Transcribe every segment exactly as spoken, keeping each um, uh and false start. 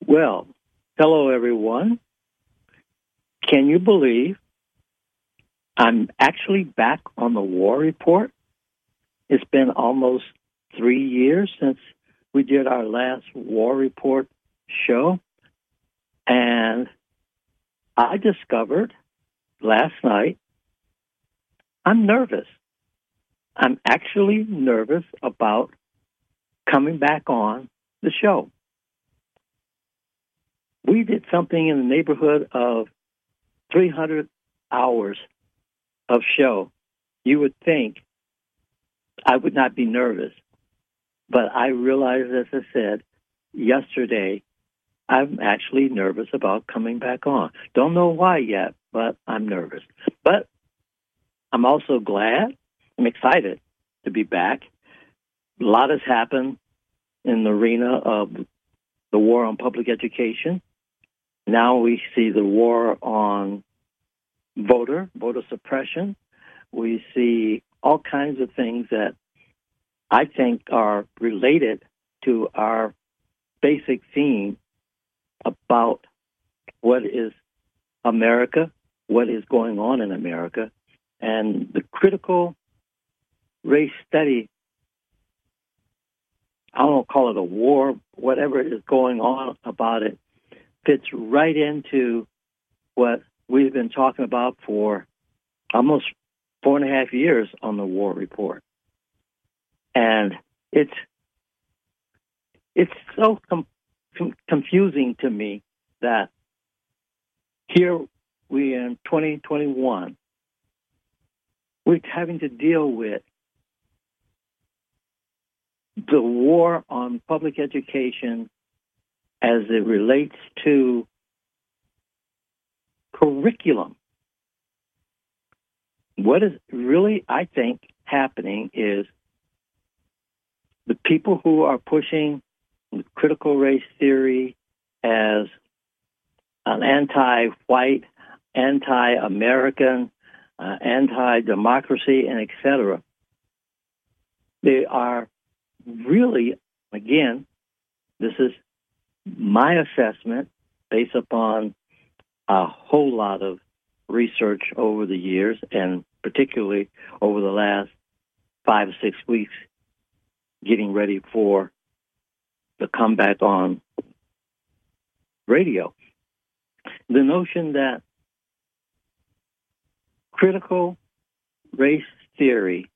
Well, hello everyone. Can you believe I'm actually back on the War Report? It's been almost three years since we did our last War Report show. And I discovered last night I'm nervous. I'm actually nervous about coming back on the show. We did something in the neighborhood of three hundred hours of show. You would think I would not be nervous, but I realized, as I said yesterday, I'm actually nervous about coming back on. Don't know why yet, but I'm nervous. But I'm also glad, I'm excited to be back. A lot has happened in the arena of the war on public education. Now we see the war on voter, voter suppression. We see all kinds of things that I think are related to our basic theme about what is America, what is going on in America, and the critical race study. I don't call it a war, whatever is going on about it, fits right into what we've been talking about for almost four and a half years on the War Report. And it's it's so com- com- confusing to me that here we in twenty twenty-one, we're having to deal with the war on public education as it relates to curriculum. What is really, I think, happening is the people who are pushing critical race theory as an anti-white, anti-American, uh, anti-democracy, and et cetera. They are really, again, this is my assessment based upon a whole lot of research over the years, and particularly over the last five or six weeks, getting ready for the comeback on radio. The notion that critical race theory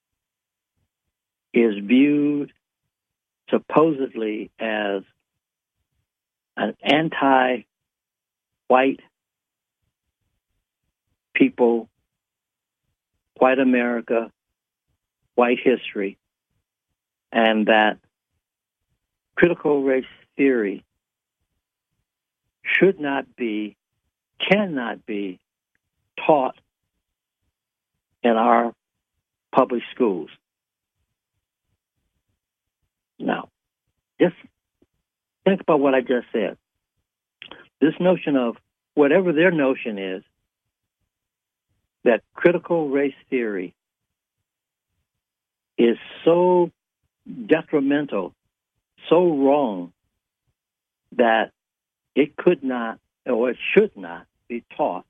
is viewed supposedly as an anti-white people, white America, white history, and that critical race theory should not be, cannot be taught in our public schools. Now, just think about what I just said. This notion of whatever their notion is, that critical race theory is so detrimental, so wrong, that it could not, or it should not, be taught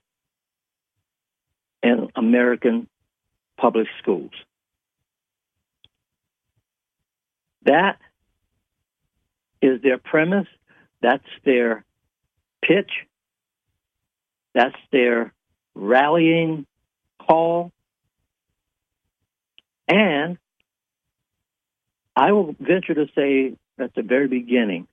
in American public schools. That is their premise. That's their pitch. That's their rallying call. And I will venture to say at the very beginning,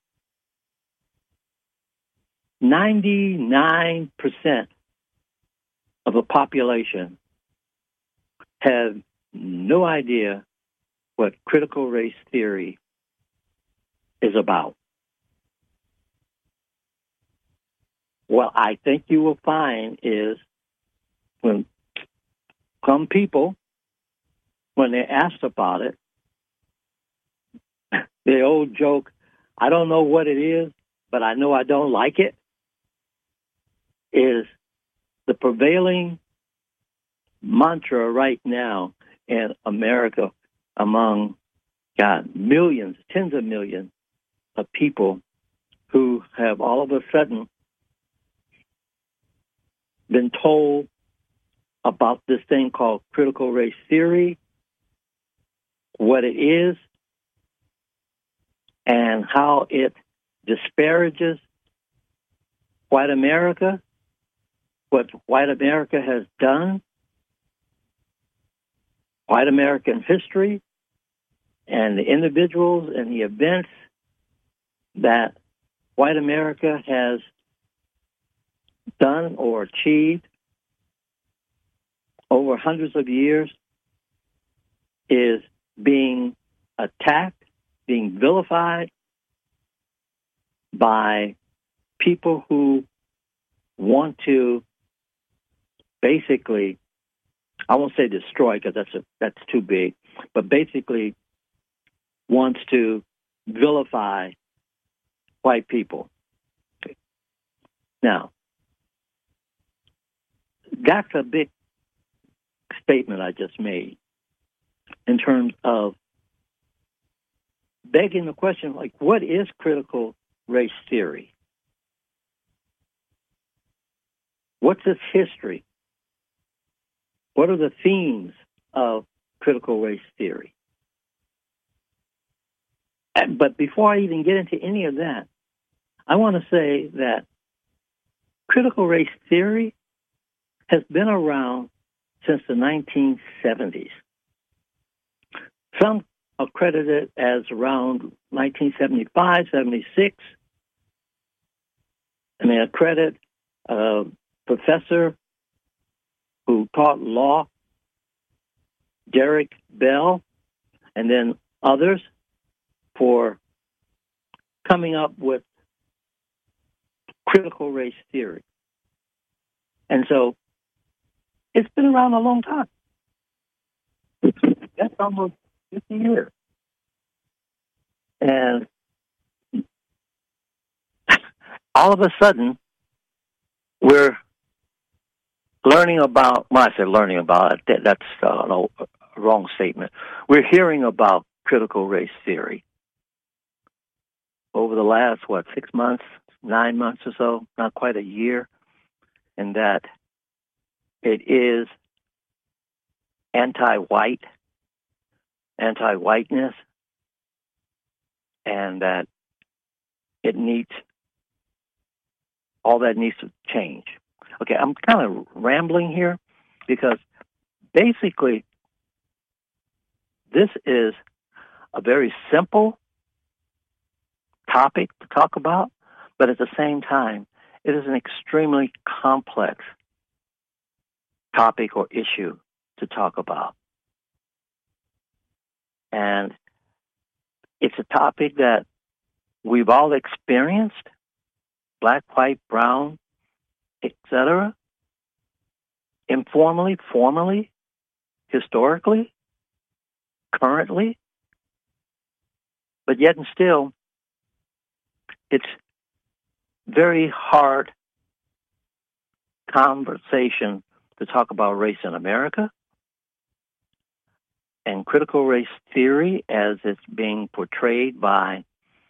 ninety-nine percent of the population have no idea what critical race theory is about. What I think you will find is when some people, when they're asked about it, the old joke, I don't know what it is, but I know I don't like it, is the prevailing mantra right now in America among, God, millions, tens of millions of people who have all of a sudden been told about this thing called critical race theory, what it is, and how it disparages white America, what white America has done, white American history, and the individuals and the events that white America has done or achieved over hundreds of years is being attacked, being vilified by people who want to basically, I won't say destroy because that's a, that's too big, but basically wants to vilify white people. Now, that's a big statement I just made in terms of begging the question, like, what is critical race theory? What's its history? What are the themes of critical race theory? And, but before I even get into any of that, I want to say that critical race theory has been around since the nineteen seventies. Some accredit it as around nineteen seventy-five, seventy-six. And they accredit a professor who taught law, Derek Bell, and then others for coming up with critical race theory. And so it's been around a long time. That's almost fifty years. And all of a sudden, we're learning about, well, I said learning about it, that's uh, no, a wrong statement. We're hearing about critical race theory over the last, what, six months, nine months or so, not quite a year, and that it is anti-white, anti-whiteness, and that it needs, all that needs to change. Okay, I'm kind of rambling here because basically this is a very simple topic to talk about, but at the same time, it is an extremely complex topic or issue to talk about. And it's a topic that we've all experienced, black, white, brown, et cetera, informally, formally, historically, currently, but yet and still, it's very hard conversation to talk about race in America and critical race theory as it's being portrayed by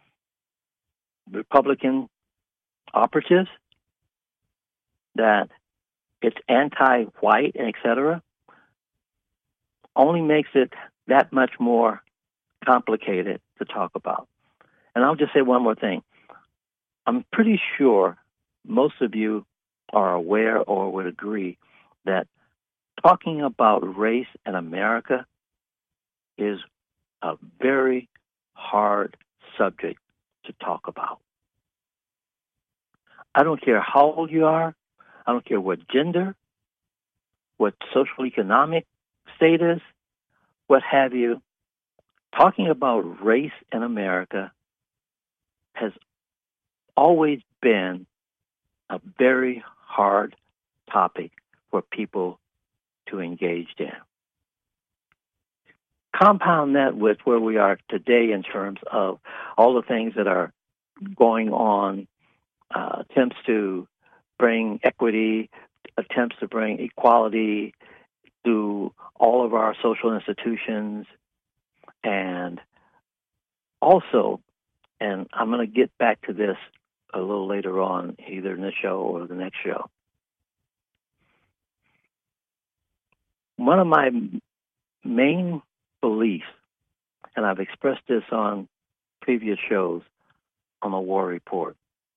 Republican operatives, that it's anti-white and et cetera, only makes it that much more complicated to talk about. And I'll just say one more thing. I'm pretty sure most of you are aware or would agree that talking about race in America is a very hard subject to talk about. I don't care how old you are. I don't care what gender, what social economic status, what have you. Talking about race in America has always been a very hard topic for people to engage in. Compound that with where we are today in terms of all the things that are going on, uh, attempts to bring equity, attempts to bring equality to all of our social institutions, and also, and I'm going to get back to this a little later on, either in this show or the next show. One of my main beliefs, and I've expressed this on previous shows on the War Report,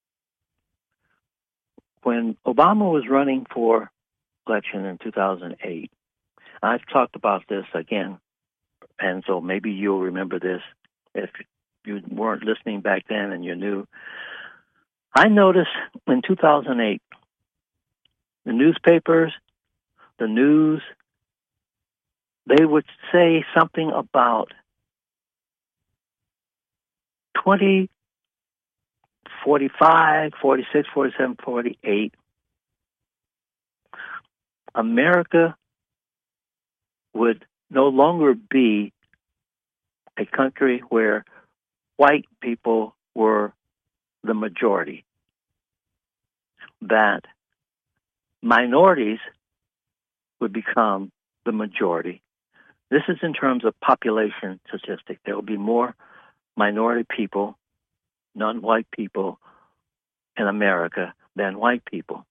when Obama was running for election in two thousand eight, I've talked about this again, and so maybe you'll remember this if you weren't listening back then and you knew. I noticed in two thousand eight, the newspapers, the news, they would say something about twenty, forty-five, forty-six, forty-seven, forty-eight. America would no longer be a country where white people were the majority, that minorities would become the majority. This is in terms of population statistics. There will be more minority people, non-white people in America than white people.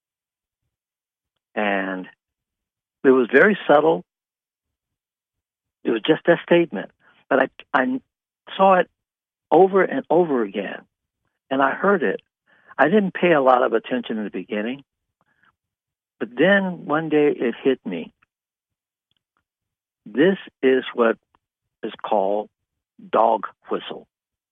And it was very subtle. It was just a statement. But I, I saw it over and over again, and I heard it. I didn't pay a lot of attention in the beginning, but then one day it hit me. This is what is called dog whistle.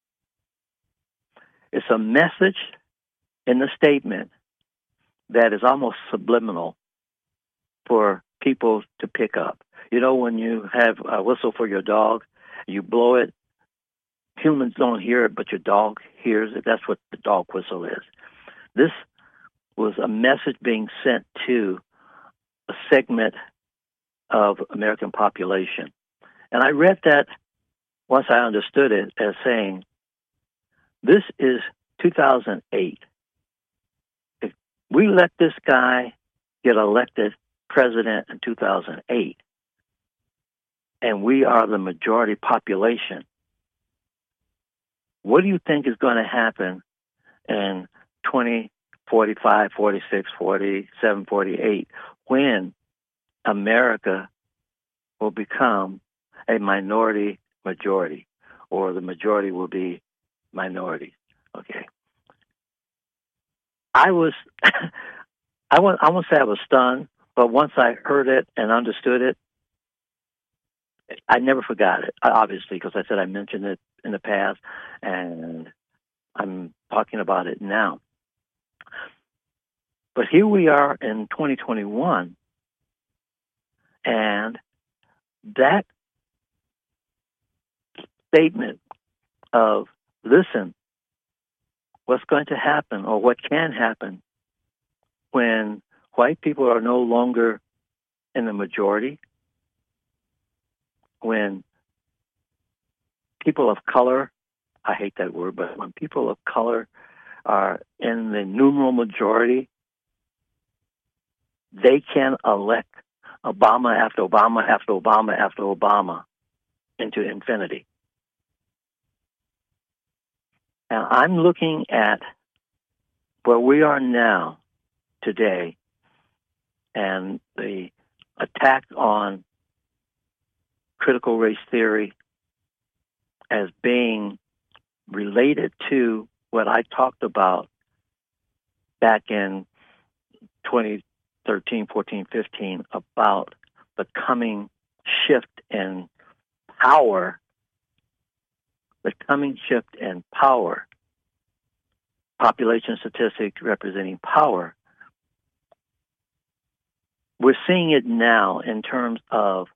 It's a message in the statement that is almost subliminal for people to pick up. You know, when you have a whistle for your dog, you blow it, humans don't hear it, but your dog hears it. That's what the dog whistle is. This was a message being sent to a segment of American population. And I read that once I understood it as saying, this is two thousand eight. If we let this guy get elected president in two thousand eight, and we are the majority population, what do you think is going to happen in twenty forty-five, forty-six, forty-seven, forty-eight, when America will become a minority majority, or the majority will be minorities? Okay. I was, I won't, I won't say I was stunned, but once I heard it and understood it, I never forgot it, obviously, because I said I mentioned it in the past, and I'm talking about it now. But here we are in twenty twenty-one, and that statement of, listen, what's going to happen or what can happen when white people are no longer in the majority, when people of color, I hate that word, but when people of color are in the numeral majority, they can elect Obama after Obama after Obama after Obama into infinity. Now, I'm looking at where we are now, today, and the attack on critical race theory as being related to what I talked about back in twenty thirteen, fourteen, fifteen about the coming shift in power, the coming shift in power, population statistics representing power. We're seeing it now in terms of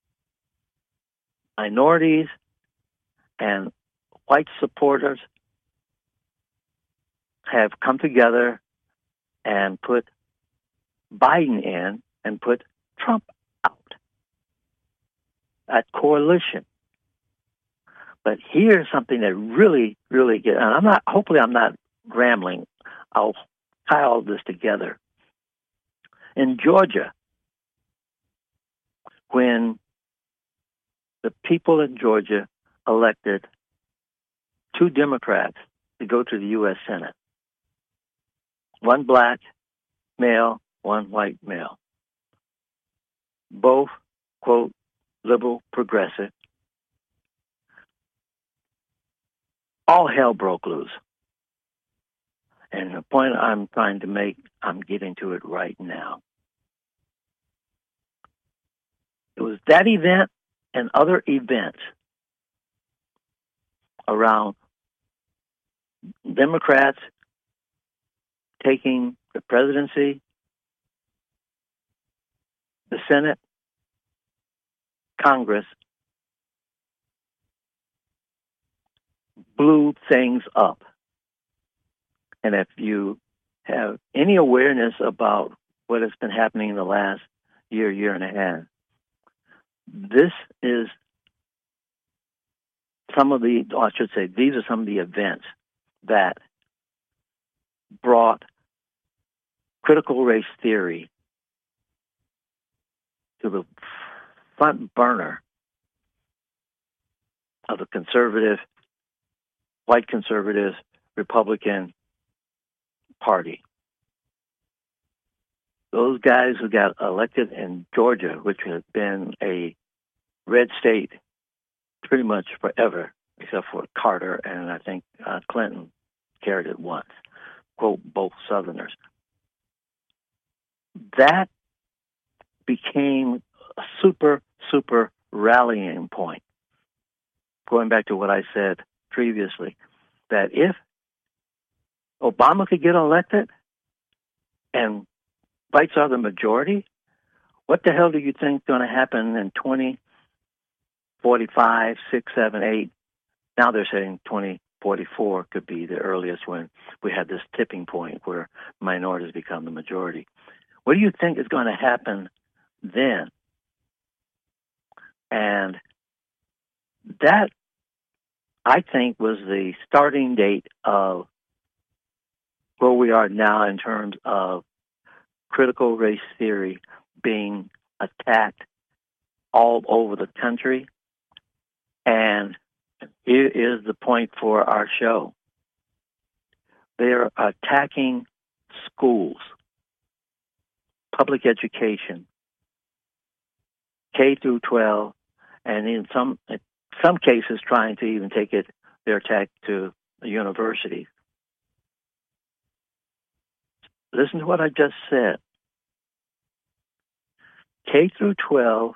minorities and white supporters have come together and put Biden in and put Trump out. That coalition. But here's something that really, really gets, and I'm not, hopefully I'm not rambling. I'll tie all this together. In Georgia, when the people in Georgia elected two Democrats to go to the U S Senate, one black male, one white male. Both, quote, liberal, progressive. All hell broke loose. And the point I'm trying to make, I'm getting to it right now. It was that event and other events around Democrats taking the presidency, the Senate, Congress, blew things up. And if you have any awareness about what has been happening in the last year, year and a half, this is some of the, or I should say, these are some of the events that brought critical race theory to the front burner of the conservative, white conservative, Republican Party. Those guys who got elected in Georgia, which has been a red state pretty much forever, except for Carter and I think uh, Clinton carried it once, quote, both Southerners. That became a super, super rallying point. Going back to what I said previously, that if Obama could get elected and whites are the majority, what the hell do you think is going to happen in twenty forty-five, six, seven, eight? Now they're saying twenty forty-four could be the earliest when we have this tipping point where minorities become the majority. What do you think is going to happen then? And that, I think, was the starting date of where we are now in terms of critical race theory being attacked all over the country. And here is the point for our show. They're attacking schools, public education, K through twelve, and in some some cases trying to even take it their attack to the universities. Listen to what I just said. K through twelve,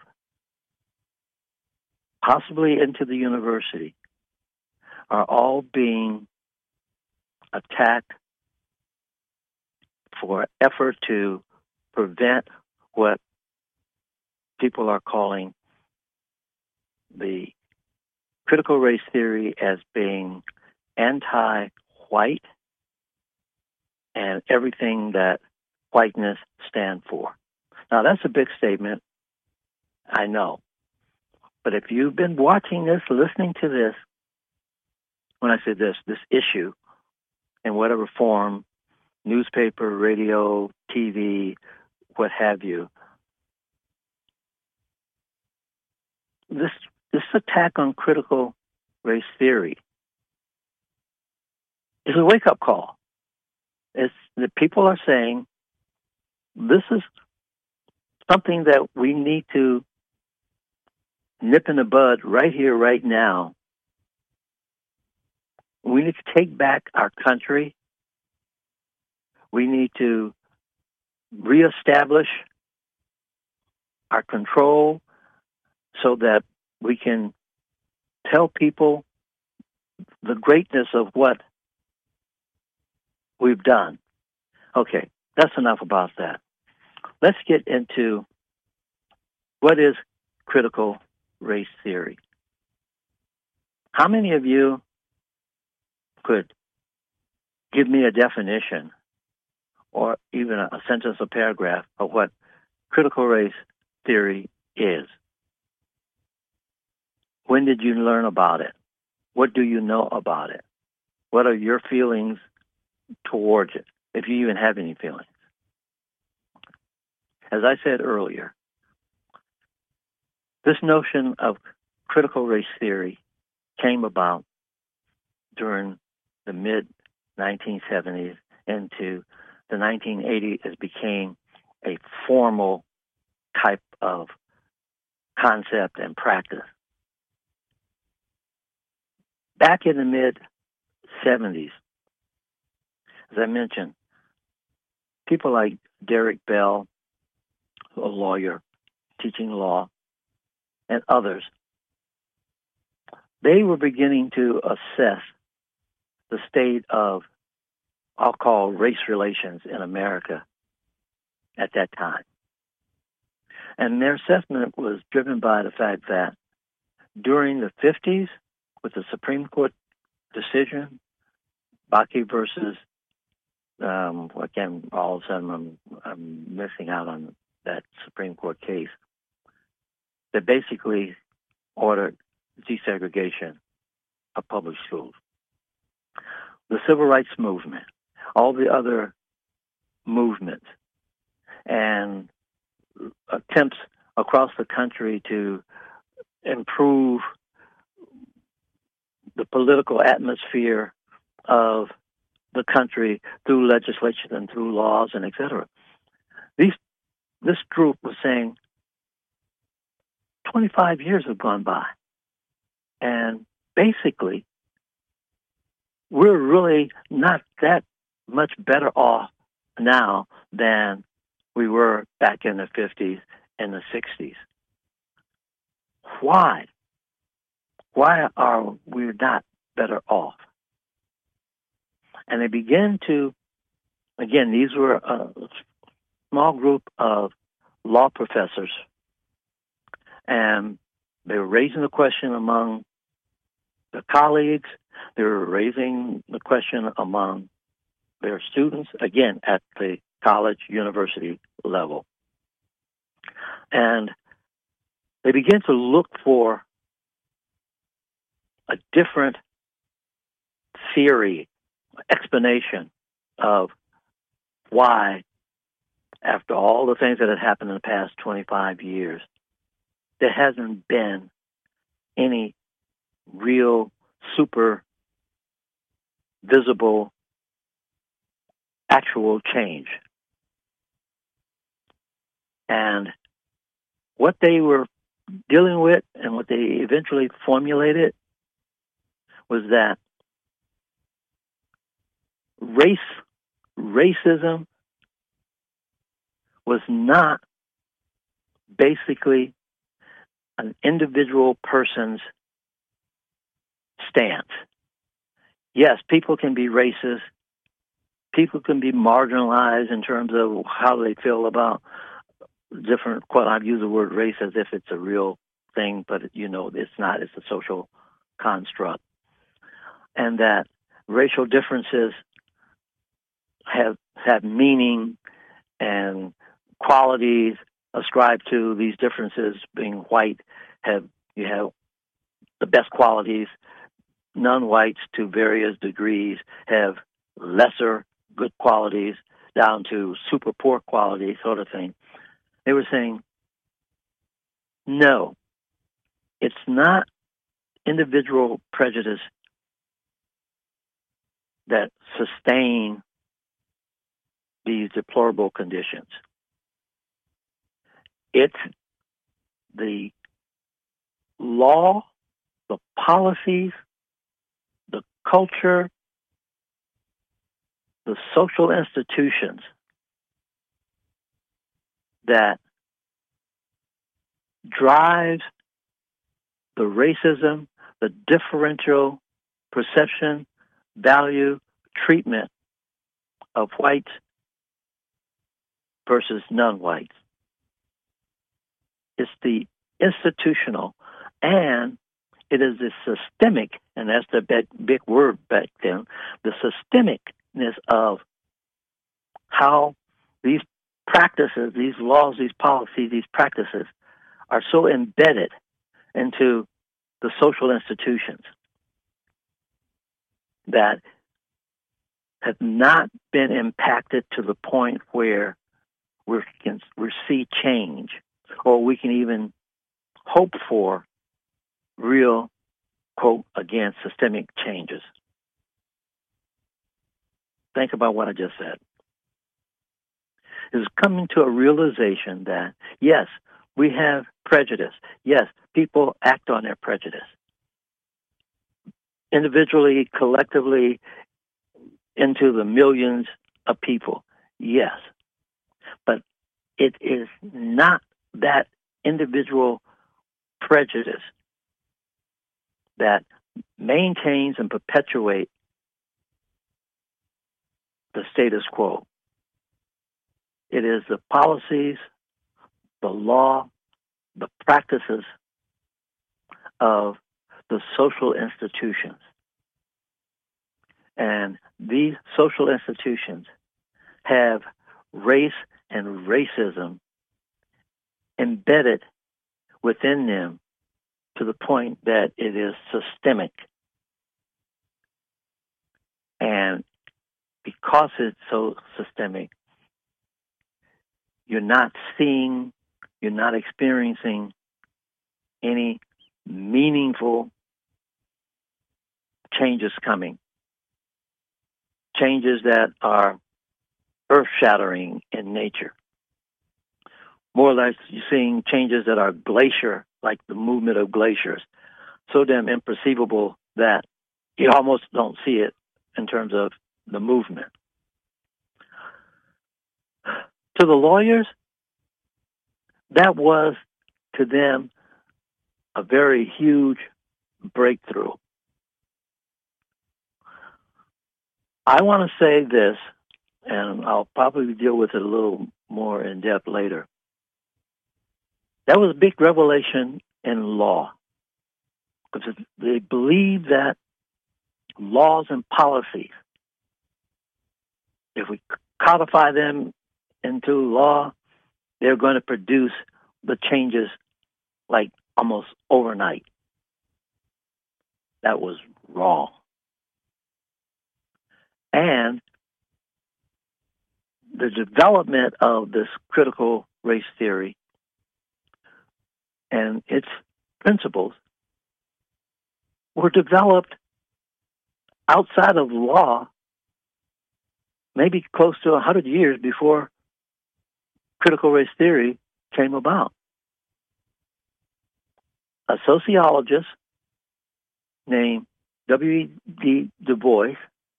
possibly into the university, are all being attacked for effort to prevent what people are calling the critical race theory as being anti-white and everything that whiteness stands for. Now, that's a big statement, I know. But if you've been watching this, listening to this, when I say this, this issue, in whatever form, newspaper, radio, T V, what have you, this this attack on critical race theory is a wake-up call. It's that people are saying this is something that we need to nip in the bud right here, right now. We need to take back our country. We need to reestablish our control so that we can tell people the greatness of what we've done. Okay, that's enough about that. Let's get into what is critical race theory. How many of you could give me a definition or even a sentence or paragraph of what critical race theory is? When did you learn about it? What do you know about it? What are your feelings towards it, if you even have any feelings? As I said earlier, this notion of critical race theory came about during the mid nineteen seventies into the nineteen eighties it became a formal type of concept and practice. Back in the mid seventies, as I mentioned, people like Derek Bell, a lawyer teaching law, and others, they were beginning to assess the state of, I'll call, race relations in America at that time. And their assessment was driven by the fact that during the fifties, with the Supreme Court decision, Bakke versus, um, again, all of a sudden I'm, I'm missing out on that Supreme Court case, that basically ordered desegregation of public schools. The civil rights movement, all the other movements, and attempts across the country to improve the political atmosphere of the country through legislation and through laws and et cetera. These, this group was saying twenty-five years have gone by, and basically we're really not that much better off now than we were back in the fifties and the sixties. Why? Why are we not better off? And they began to, again, these were a small group of law professors, and they were raising the question among their colleagues. They were raising the question among their students, again, at the college, university level. And they began to look for a different theory, explanation of why, after all the things that had happened in the past twenty-five years, there hasn't been any real, super visible, actual change. And what they were dealing with and what they eventually formulated was that race, racism was not basically an individual person's stance. Yes, people can be racist. People can be marginalized in terms of how they feel about different, well, I've used the word race as if it's a real thing, but you know, it's not. It's a social construct. And that racial differences have have meaning and qualities ascribed to these differences. Being white, have you have the best qualities. Non-whites, to various degrees, have lesser good qualities down to super poor quality sort of thing. They were saying, no, it's not individual prejudice that sustain these deplorable conditions. It's the law, the policies, the culture, the social institutions that drives the racism, the differential perception, value, treatment of whites versus non-whites. It's the institutional, and it is the systemic, and that's the big, big word back then, the systemicness of how these practices, these laws, these policies, these practices are so embedded into the social institutions that have not been impacted to the point where we can we see change, or we can even hope for real, quote, again, systemic changes. Think about what I just said. is coming to a realization that, yes, we have prejudice. Yes, people act on their prejudice. Individually, collectively, into the millions of people, yes. But it is not that individual prejudice that maintains and perpetuates the status quo. It is the policies, the law, the practices of the social institutions. And these social institutions have race and racism embedded within them to the point that it is systemic. And because it's so systemic, you're not seeing, you're not experiencing any meaningful changes coming. Changes that are earth-shattering in nature. More or less, you're seeing changes that are glacier, like the movement of glaciers, so damn imperceivable that you almost don't see it in terms of the movement. To the lawyers, that was, to them, a very huge breakthrough. I want to say this, and I'll probably deal with it a little more in depth later. That was a big revelation in law, because they believe that laws and policies, if we codify them into law, they're going to produce the changes like almost overnight. That was wrong. And the development of this critical race theory and its principles were developed outside of law, maybe close to one hundred years before critical race theory came about. A sociologist named W E B Du Bois,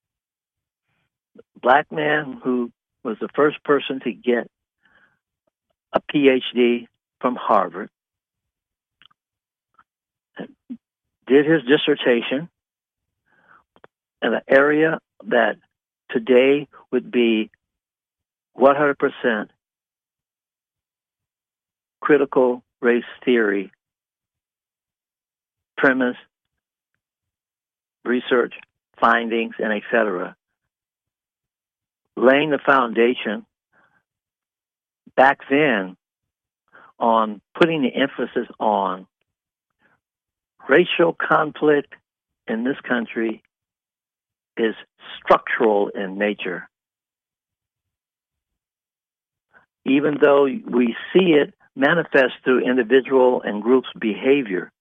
black man who was the first person to get a P H D from Harvard, did his dissertation in an area that today would be one hundred percent critical race theory, premise, research, findings, and et cetera, laying the foundation back then on putting the emphasis on racial conflict in this country is structural in nature. Even though we see it manifest through individual and groups' behavior,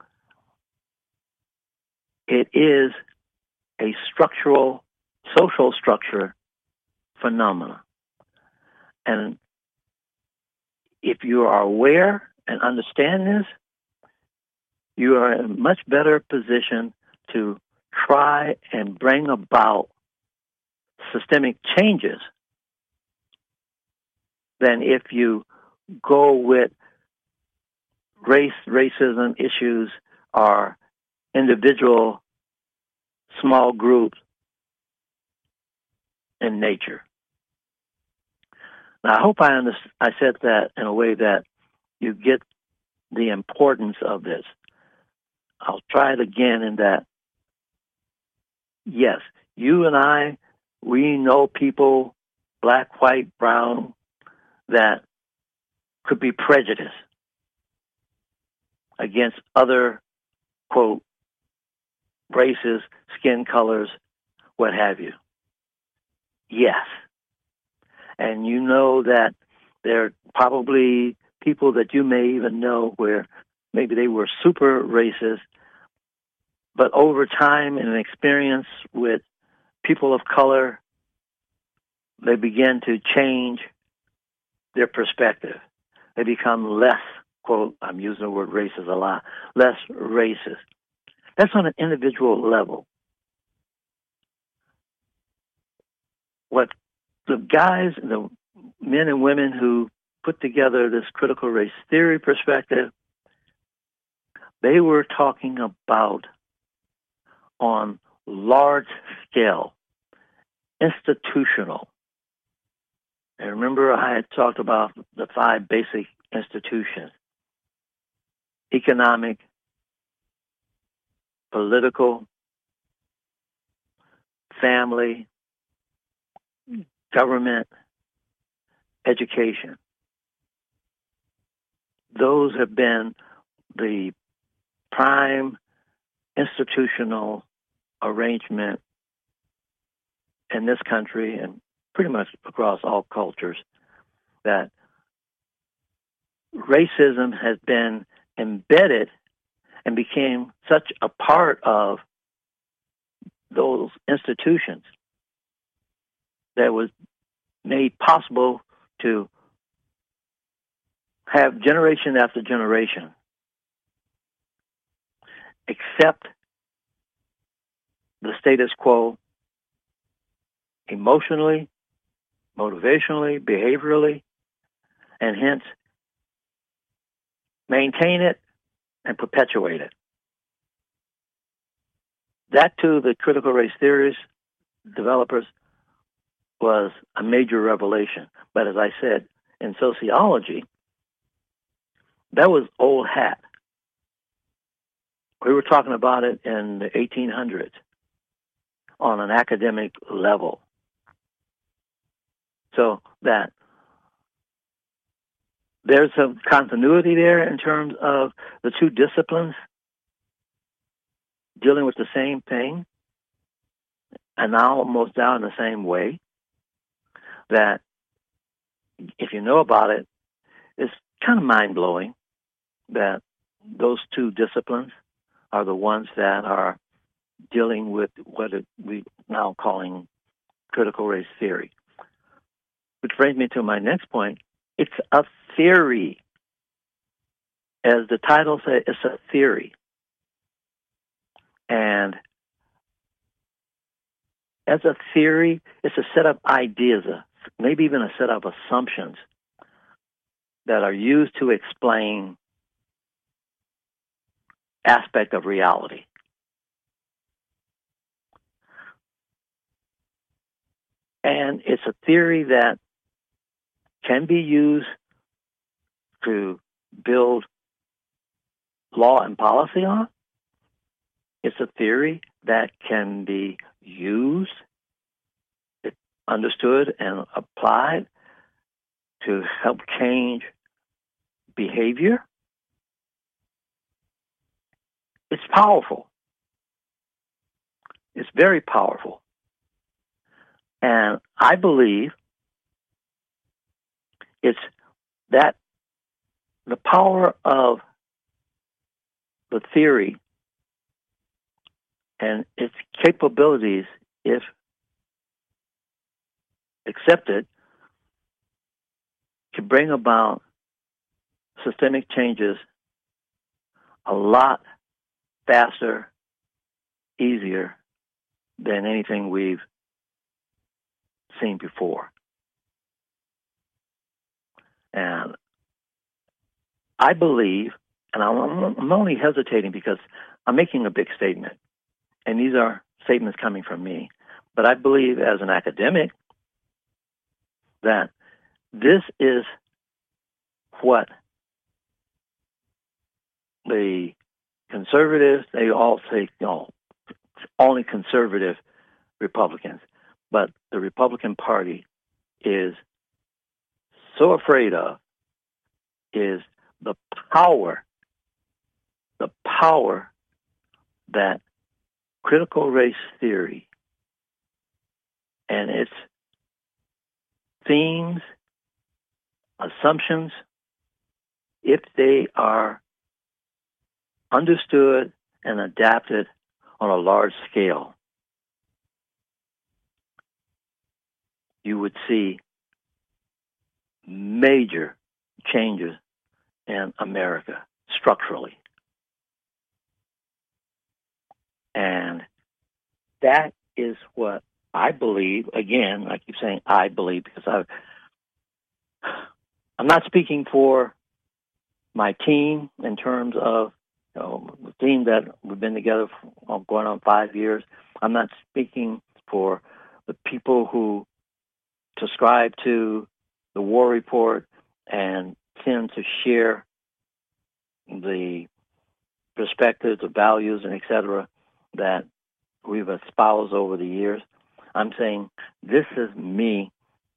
it is a structural, social structure phenomena. And if you are aware and understand this, you are in a much better position to try and bring about systemic changes than if you go with race, racism issues or individual small groups in nature. Now, I hope I under- I said that in a way that you get the importance of this. I'll try it again in that, yes, you and I, we know people, black, white, brown, that could be prejudiced against other, quote, races, skin colors, what have you. Yes. And you know that there are probably people that you may even know where maybe they were super racist, but over time and experience with people of color, they began to change their perspective. They become less, quote, I'm using the word racist a lot, less racist. That's on an individual level. What the guys, the men and women who put together this critical race theory perspective, they were talking about on large scale, institutional. And remember, I had talked about the five basic institutions: economic, political, family, government, education. Those have been the prime institutional arrangement in this country and pretty much across all cultures, that racism has been embedded and became such a part of those institutions that was made possible to have generation after generation accept the status quo emotionally, motivationally, behaviorally, and hence maintain it and perpetuate it. That, to the critical race theories developers, was a major revelation. But as I said, in sociology, that was old hat. We were talking about it in the eighteen hundreds on an academic level. So that there's some continuity there in terms of the two disciplines dealing with the same thing, and now almost down in the same way, that if you know about it, it's kind of mind-blowing that those two disciplines are the ones that are dealing with what it, we now calling critical race theory. Which brings me to my next point. It's a theory. As the title says, it's a theory. And as a theory, it's a set of ideas, maybe even a set of assumptions that are used to explain aspect of reality. And it's a theory that can be used to build law and policy on. It's a theory that can be used, understood, and applied to help change behavior. It's powerful. It's very powerful. And I believe it's that the power of the theory and its capabilities, if accepted, can bring about systemic changes a lot faster, easier than anything we've seen before. And I believe, and I'm, I'm only hesitating because I'm making a big statement, and these are statements coming from me, but I believe as an academic that this is what the conservatives, they all say, no, only conservative Republicans, but the Republican Party is so afraid of is the power, the power that critical race theory and its themes, assumptions, if they are understood and adapted on a large scale, you would see major changes in America structurally. And that is what I believe. Again, I keep saying I believe because I, I'm not speaking for my team in terms of, you know, the team that we've been together for going on five years. I'm not speaking for the people who subscribe to the War Report and tend to share the perspectives, the values, and et cetera that we've espoused over the years. I'm saying this is me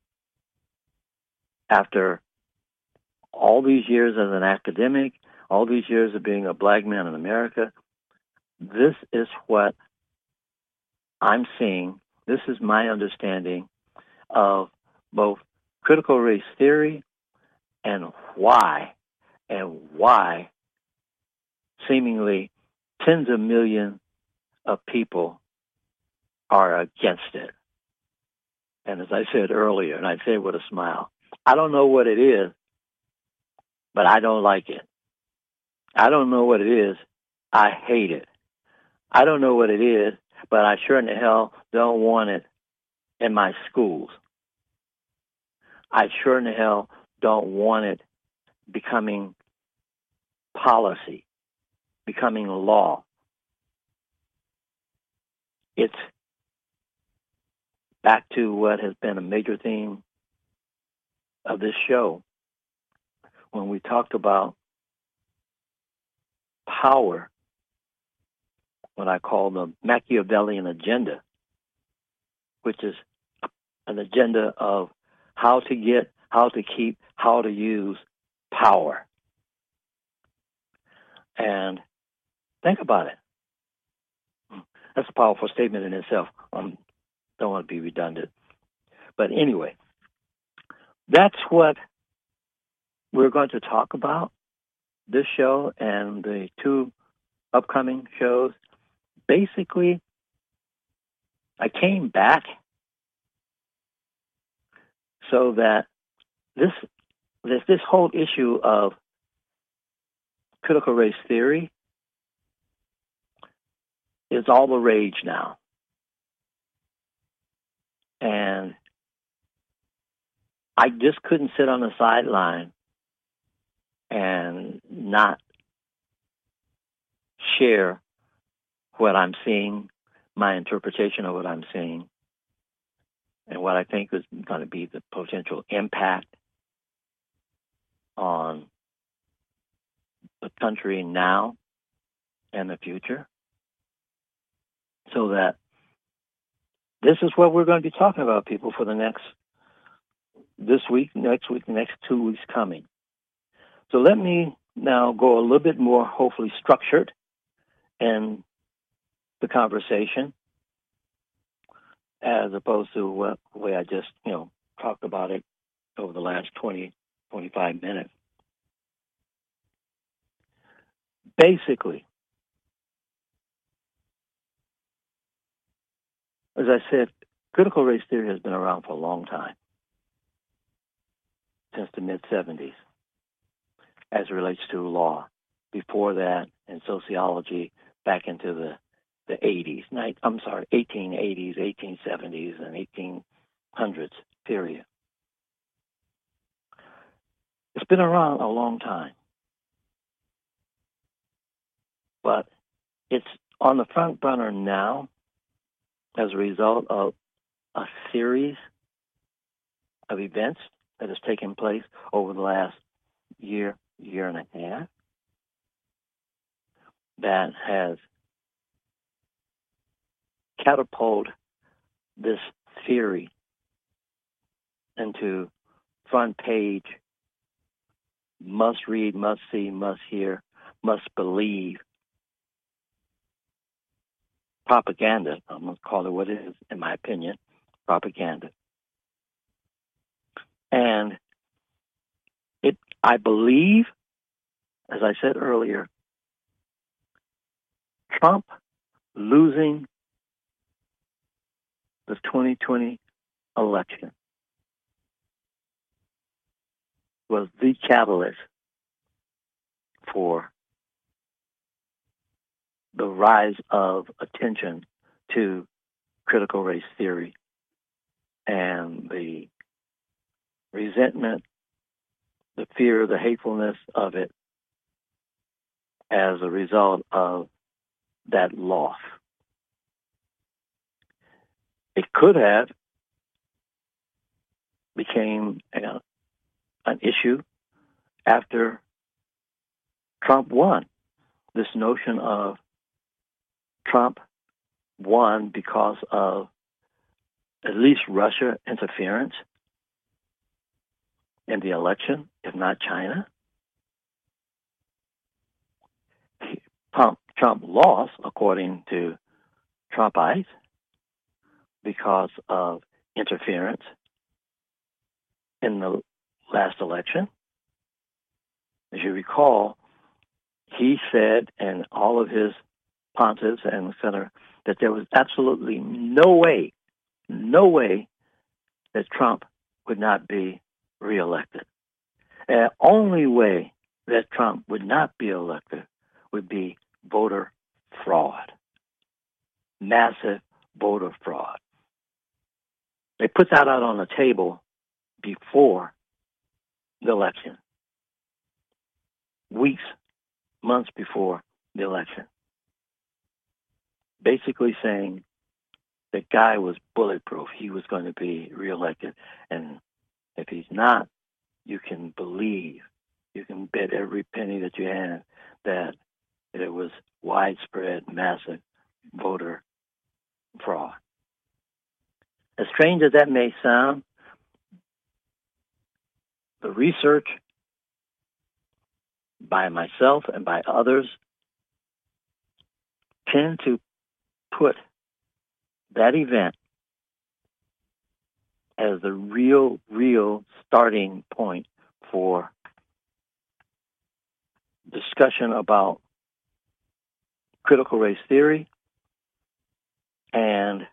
after all these years as an academic, all these years of being a black man in America. This is what I'm seeing. This is my understanding of both critical race theory and why, and why seemingly tens of millions of people are against it. And as I said earlier, and I say it with a smile, I don't know what it is, but I don't like it. I don't know what it is. I hate it. I don't know what it is, but I sure in the hell don't want it in my schools. I sure in the hell don't want it becoming policy, becoming law. It's back to what has been a major theme of this show when we talked about power, what I call the Machiavellian agenda, which is an agenda of how to get, how to keep, how to use power. And think about it. That's a powerful statement in itself. I um, don't want to be redundant. But anyway, that's what we're going to talk about this show and the two upcoming shows. Basically, I came back so that this this this whole issue of critical race theory is all the rage now. And I just couldn't sit on the sideline and not share what I'm seeing, my interpretation of what I'm seeing, and what I think is going to be the potential impact on the country now and the future. So that this is what we're going to be talking about, people, for the next, this week, next week, next two weeks coming. So let me now go a little bit more, hopefully, structured in the conversation, as opposed to what, the way I just, you know, talked about it over the last twenty, twenty-five minutes. Basically, as I said, critical race theory has been around for a long time, since the mid-seventies, as it relates to law. Before that, in sociology, back into the, the eighties, I'm sorry, eighteen eighties, eighteen seventies, and eighteen hundreds, period. It's been around a long time. But it's on the front burner now as a result of a series of events that has taken place over the last year, year and a half, that has catapulted this theory into front page, must read, must see, must hear, must believe propaganda. I'm going to call it what it is, in my opinion, propaganda. And it, I believe, as I said earlier, Trump losing the twenty twenty election was the catalyst for the rise of attention to critical race theory and the resentment, the fear, the hatefulness of it as a result of that loss. It could have became a, an issue after Trump won. This notion of Trump won because of at least Russia interference in the election, if not China. Trump, Trump lost, according to Trumpites, because of interference in the last election. As you recall, he said, and all of his pontiffs and et cetera, that there was absolutely no way, no way that Trump would not be reelected. The only way that Trump would not be elected would be voter fraud, massive voter fraud. They put that out on the table before the election, weeks, months before the election, basically saying the guy was bulletproof. He was going to be reelected. And if he's not, you can believe, you can bet every penny that you have that it was widespread, massive voter fraud. As strange as that may sound, the research by myself and by others tend to put that event as the real, real starting point for discussion about critical race theory and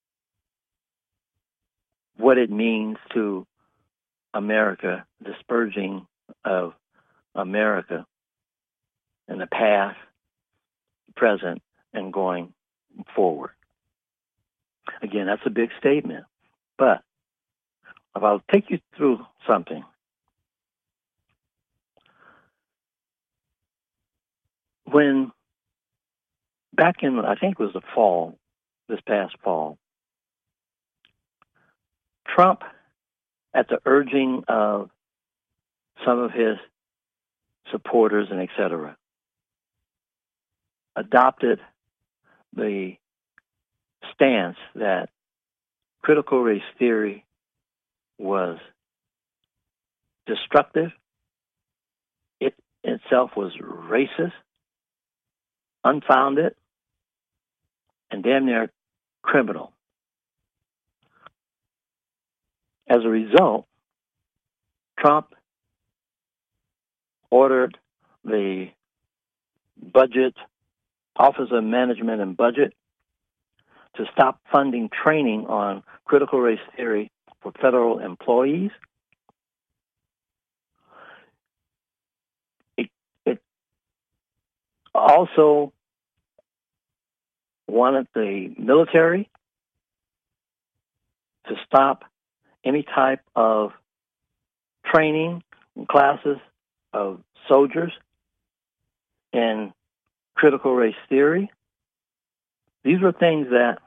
what it means to America, the dispersing of America in the past, present, and going forward. Again, that's a big statement, but if I'll take you through something. When back in, I think it was the fall, this past fall, Trump, at the urging of some of his supporters and et cetera, adopted the stance that critical race theory was destructive. It itself was racist, unfounded, and damn near criminal. As a result, Trump ordered the budget, Office of Management and Budget, to stop funding training on critical race theory for federal employees. It, it also wanted the military to stop any type of training and classes of soldiers in critical race theory. These were things that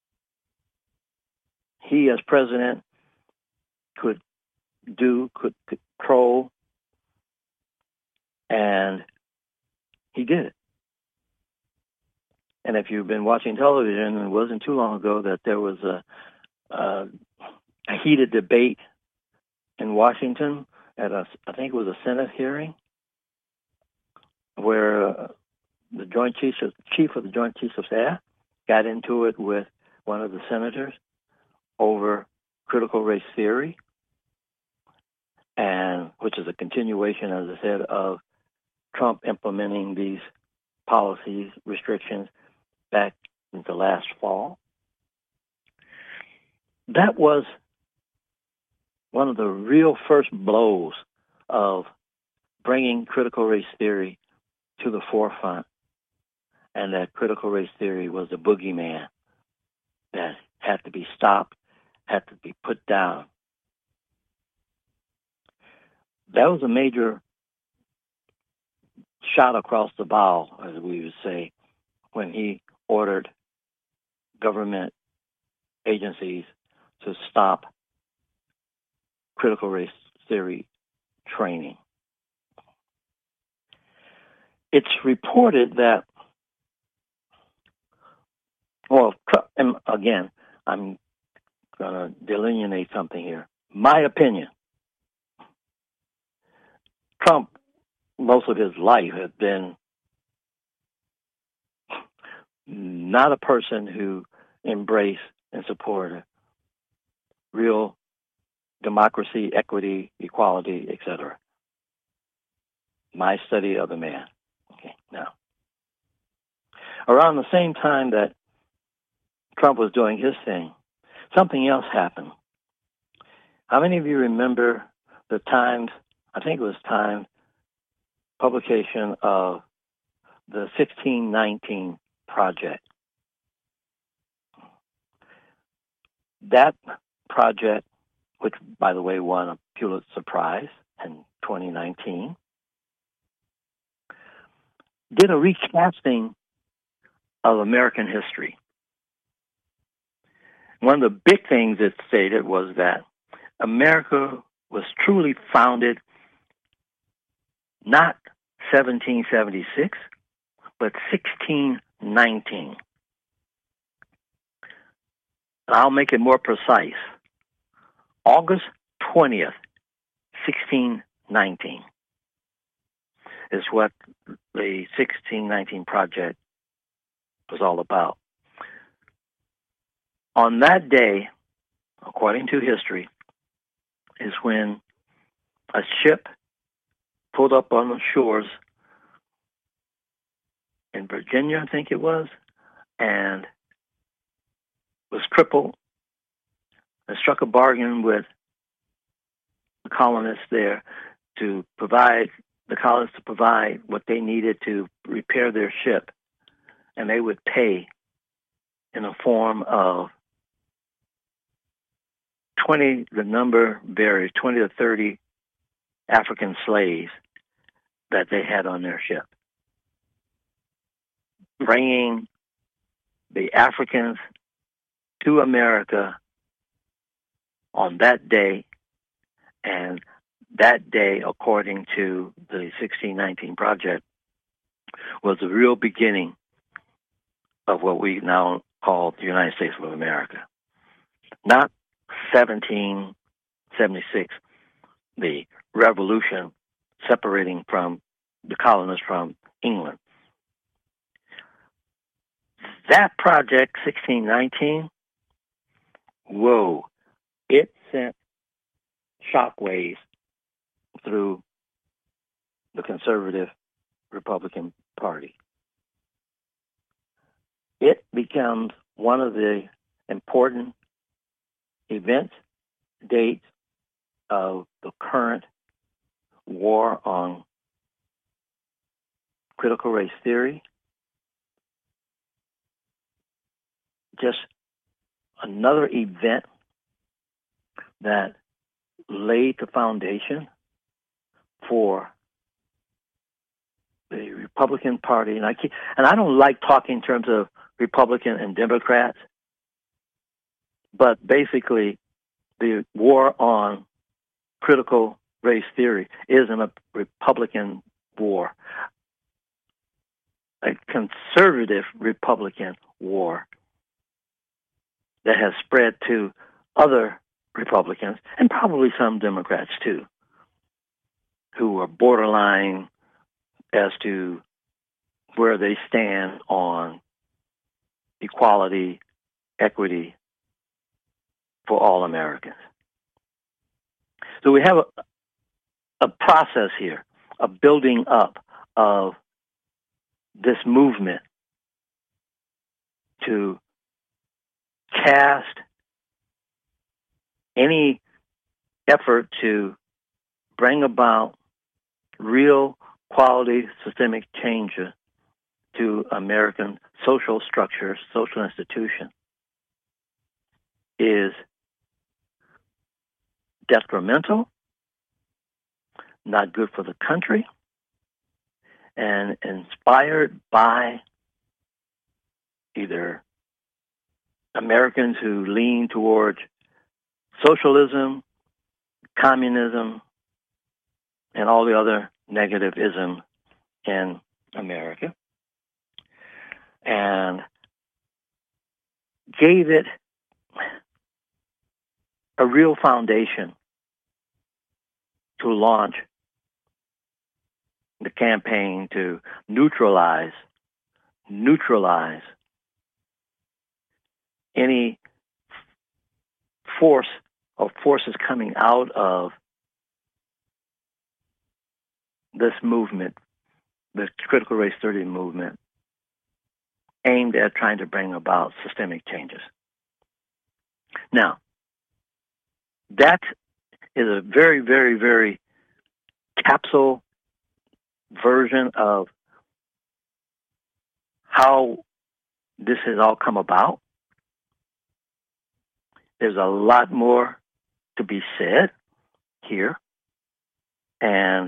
he, as president, could do, could control, and he did it. And if you've been watching television, it wasn't too long ago that there was a, a, a heated debate in Washington at a, I think it was a Senate hearing, where uh, the Joint Chief of, Chief of the Joint Chiefs of Staff got into it with one of the senators over critical race theory, and which is a continuation, as I said, of Trump implementing these policies, restrictions back into last fall. That was one of the real first blows of bringing critical race theory to the forefront, and that critical race theory was a boogeyman that had to be stopped, had to be put down. That was a major shot across the bow, as we would say, when he ordered government agencies to stop critical race theory training. It's reported that, well, and again, I'm going to delineate something here. My opinion, Trump, most of his life, has been not a person who embraced and supported real democracy, equity, equality, et cetera. My study of the man. Okay, now, around the same time that Trump was doing his thing, something else happened. How many of you remember the Times, I think it was Times, publication of the sixteen nineteen Project? That project, which, by the way, won a Pulitzer Prize in twenty nineteen, did a recasting of American history. One of the big things it stated was that America was truly founded not seventeen seventy-six, but sixteen nineteen. I'll make it more precise. August twentieth, sixteen nineteen is what the sixteen nineteen Project was all about. On that day, according to history, is when a ship pulled up on the shores in Virginia, I think it was, and was crippled and struck a bargain with the colonists there to provide, the colonists to provide what they needed to repair their ship, and they would pay in the form of twenty, the number varies, twenty to thirty African slaves that they had on their ship, bringing the Africans to America on that day. And that day, according to the sixteen nineteen Project, was the real beginning of what we now call the United States of America. Not seventeen seventy-six, the revolution separating from the colonists from England. That project, sixteen nineteen, whoa, it sent shockwaves through the conservative Republican Party. It becomes one of the important events, dates of the current war on critical race theory. Just another event that laid the foundation for the Republican Party. And I keep, and I don't like talking in terms of Republican and Democrats, but basically the war on critical race theory isn't a Republican war, a conservative Republican war that has spread to other Republicans and probably some Democrats too, who are borderline as to where they stand on equality, equity for all Americans. So we have a, a process here, a building up of this movement to cast any effort to bring about real quality systemic changes to American social structures, social institutions, is detrimental, not good for the country, and inspired by either Americans who lean towards socialism, communism, and all the other negativism in America, and gave it a real foundation to launch the campaign to neutralize, neutralize any force or forces coming out of this movement, the critical race theory movement, aimed at trying to bring about systemic changes. Now, that is a very, very, very capsule version of how this has all come about. There's a lot more to be said here. And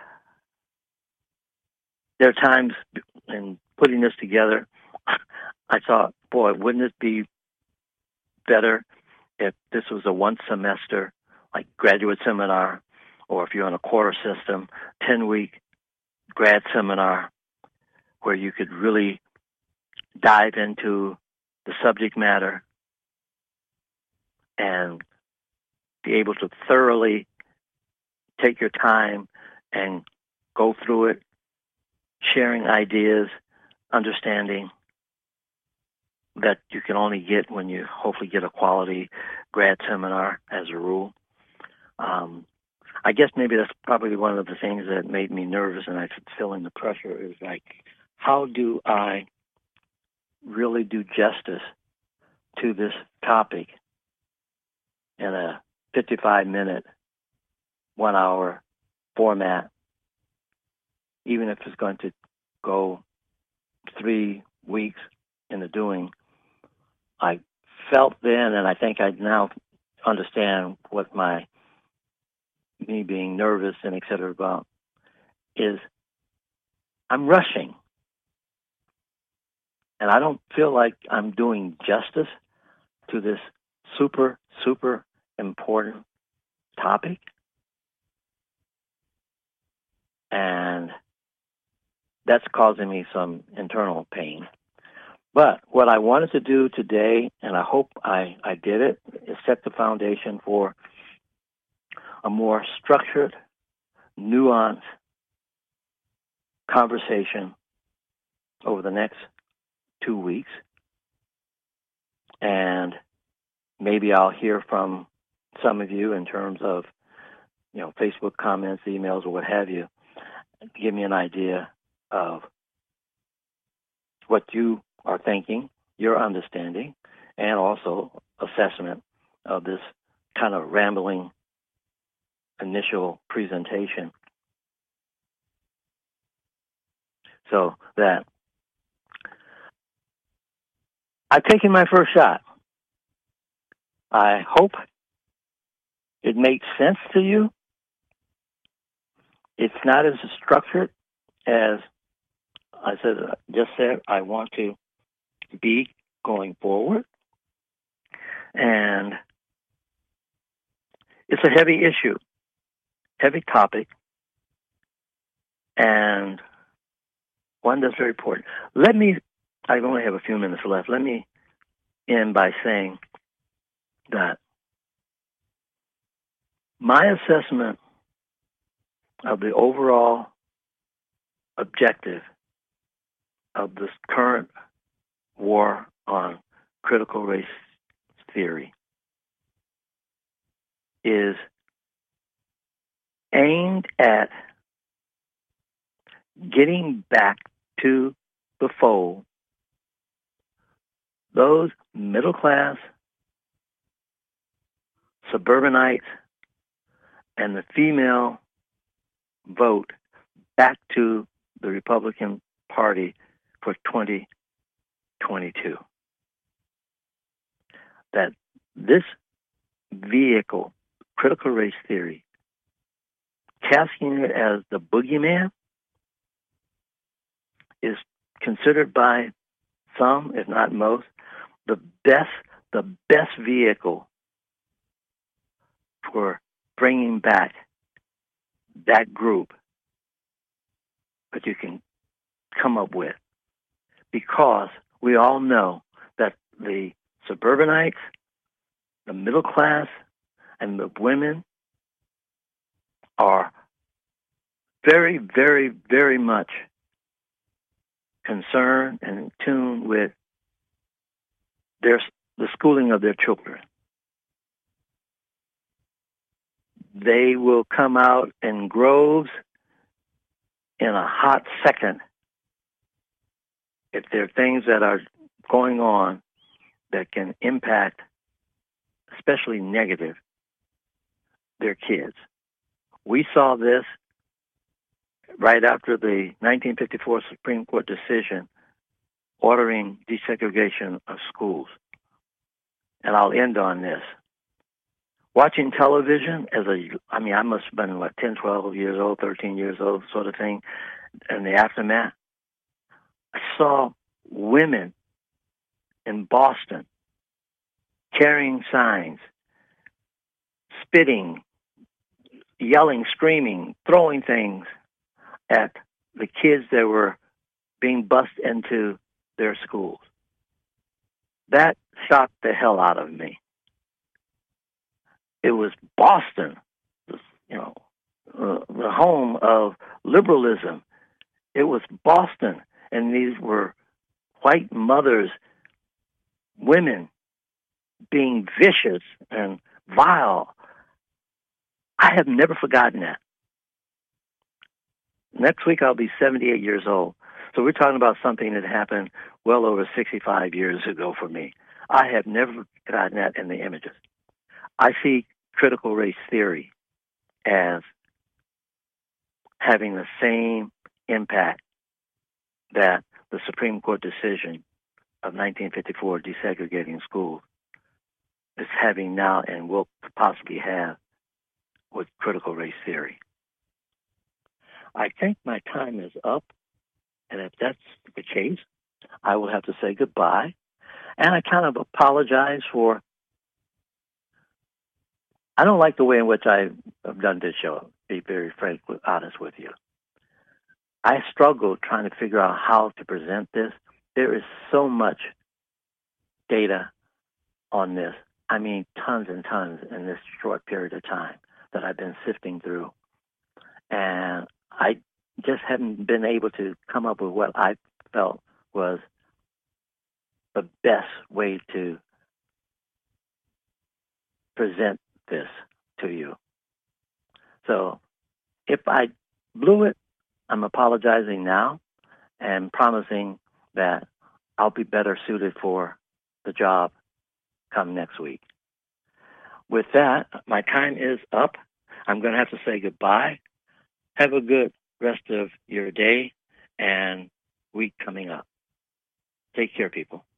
there are times in putting this together, I thought, boy, wouldn't it be better if this was a one semester, like graduate seminar, or if you're on a quarter system, ten-week grad seminar, where you could really dive into the subject matter and be able to thoroughly take your time and go through it, sharing ideas, understanding that you can only get when you hopefully get a quality grad seminar as a rule. Um, I guess maybe that's probably one of the things that made me nervous and I was feeling the pressure is like, how do I really do justice to this topic in a fifty-five minute, one hour format, even if it's going to go three weeks in the doing. I felt then, and I think I now understand what my, me being nervous and et cetera about, is I'm rushing. And I don't feel like I'm doing justice to this super, super important topic. And that's causing me some internal pain. But what I wanted to do today, and I hope I, I did it, is set the foundation for a more structured, nuanced conversation over the next two weeks. And maybe I'll hear from some of you in terms of, you know, Facebook comments, emails, or what have you. Give me an idea of what you are thinking, your understanding, and also assessment of this kind of rambling initial presentation. So that I've taken my first shot. I hope it makes sense to you. It's not as structured as I said, just said I want to be going forward. And it's a heavy issue, heavy topic, and one that's very important. Let me, I only have a few minutes left. Let me end by saying that my assessment of the overall objective of this current war on critical race theory is aimed at getting back to the fold those middle-class suburbanites and the female vote back to the Republican Party for twenty twenty-two. That this vehicle, critical race theory, casting it as the boogeyman, is considered by some, if not most, the best, the best vehicle for bringing back that group that you can come up with. Because we all know that the suburbanites, the middle class, and the women are very, very, very much concerned and in tune with their the schooling of their children. They will come out in groves in a hot second if there are things that are going on that can impact, especially negative, their kids. We saw this right after the nineteen fifty-four Supreme Court decision ordering desegregation of schools. And I'll end on this. Watching television as a, I mean, I must have been, what, ten, twelve years old, thirteen years old, sort of thing, in the aftermath. I saw women in Boston carrying signs, spitting, yelling, screaming, throwing things at the kids that were being bused into their schools. That shocked the hell out of me. It was Boston, you know, uh, the home of liberalism. It was Boston, and these were white mothers, women being vicious and vile. I have never forgotten that. Next week I'll be seventy-eight years old. So we're talking about something that happened well over sixty-five years ago for me. I have never forgotten that in the images. I see critical race theory as having the same impact that the Supreme Court decision of nineteen fifty-four desegregating schools is having now and will possibly have with critical race theory. I think my time is up, and if that's the case, I will have to say goodbye. And I kind of apologize for, I don't like the way in which I've done this show, be very frank, honest with you. I struggled trying to figure out how to present this. There is so much data on this. I mean, tons and tons in this short period of time that I've been sifting through. And I just haven't been able to come up with what I felt was the best way to present this to you. So if I blew it, I'm apologizing now and promising that I'll be better suited for the job come next week. With that, my time is up. I'm going to have to say goodbye. Have a good rest of your day and week coming up. Take care, people.